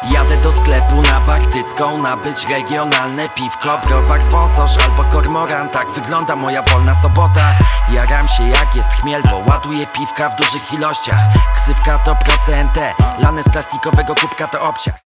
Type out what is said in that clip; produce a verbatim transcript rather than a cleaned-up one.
Jadę do sklepu na Bachtycką nabyć regionalne piwko, browar, wąsosz albo kormoran. Tak wygląda moja wolna sobota. Jaram się jak jest chmiel, bo ładuję piwka w dużych ilościach. Ksywka to procentę, lane z plastikowego kubka to obciach.